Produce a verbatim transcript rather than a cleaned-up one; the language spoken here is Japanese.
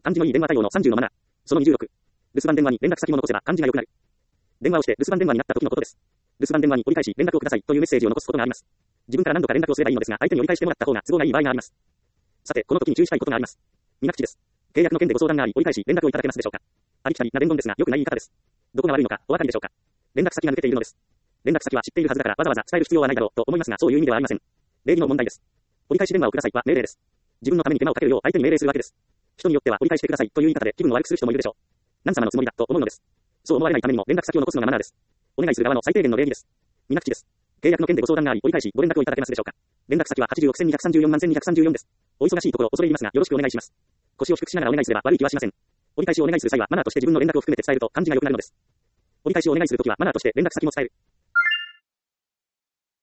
感じのいい電話対応のさんじゅうのマナー。そのにじゅうろく。留守番電話に連絡先も残せば感じが良くなる。電話をして留守番電話になった時のことです。留守番電話に折り返し連絡をくださいというメッセージを残すことがあります。自分から何度か連絡をすればいいのですが、相手に折り返してもらった方が都合がいい場合があります。さて、この時に注意したいことがあります。見なくちです。契約の件でご相談があり、折り返し連絡をいただけますでしょうか。ありきたりな伝言ですが、良くない言い方です。どこが悪いのか、お分かりでしょうか。連絡先が抜けているのです。連絡先は知っているはずだからわざわざ伝える必要はないだろうと思いますが、そういう意味ではありません。礼儀の問題です。折り返し電話をくださいは命令です。自分のために手間をかけるよう相手に命令するわけです。人によっては折り返してくださいという言い方で気分を悪くする人もいるでしょう。何様のつもりだと思うのです。そう思われないためにも連絡先を残すのがマナーです。お願いする側の最低限の礼儀です。見なくちです。契約の件でご相談があり、折り返しご連絡をいただけますでしょうか。連絡先ははちじゅうおくせんにひゃくさんじゅうよんまんせんにひゃくさんじゅうよんです。お忙しいところ恐れ入りますが、よろしくお願いします。腰を低くしながらお願いすれば悪い気はしません。折り返しをお願いする際はマナーとして自分の連絡を含めて伝えると感じが良くなるのです。折り返しをお願いするときはマナーとして連絡先も伝える。